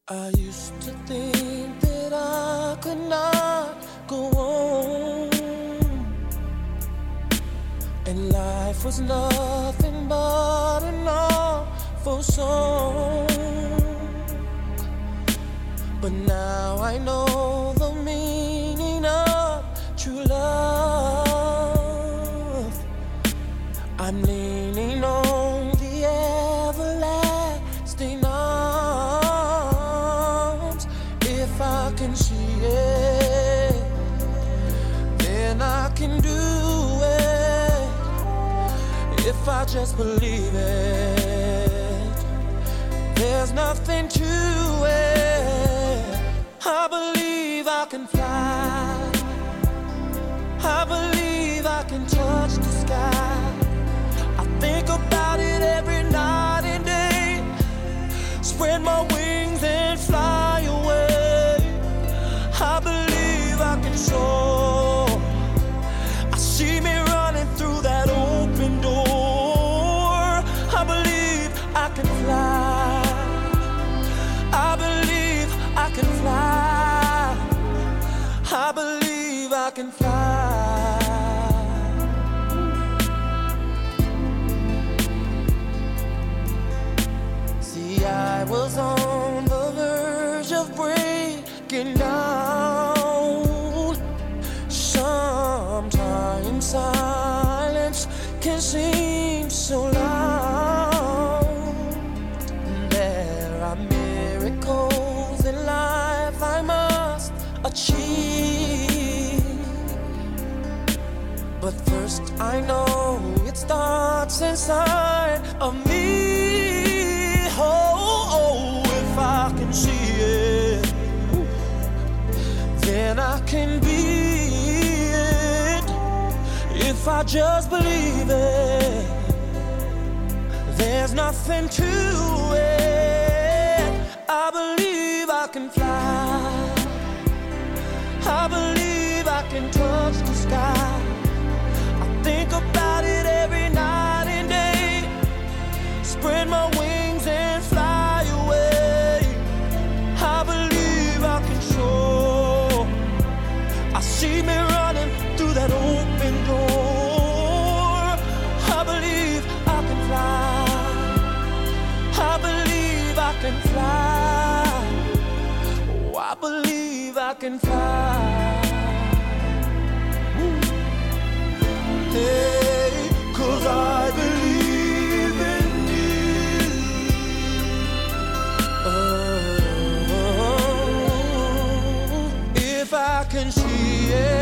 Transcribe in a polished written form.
I used to think that I could not go on, and life was nothing but an awful song. But now I know the meaning of true love. I'm leaning on the everlasting arms. If I can see it, then I can do it. If I just believe it, there's nothing to it. I believe I can fly. I believe I can touch the sky. I think about it every night and day. Spread my wings and fly away. I believe I can soar. I see me running through that open door. I believe I can fly. I believe I can fly. I believe I can fly. See, I was on the verge of breaking down. Sometimes silence can seem so loud. There are miracles in life I must achieve. But first I know it starts inside of me. Oh, if I can see it, then I can be it. If I just believe it, there's nothing to it. I believe I can fly. I believe I can touch the sky. I think about it every night and day. Spread my wings and fly away. I believe I can soar. I see me running through that open door. I believe I can fly. I believe I can fly. Oh, I believe I can fly. Hey, 'cause I believe in you. Oh, if I can see it,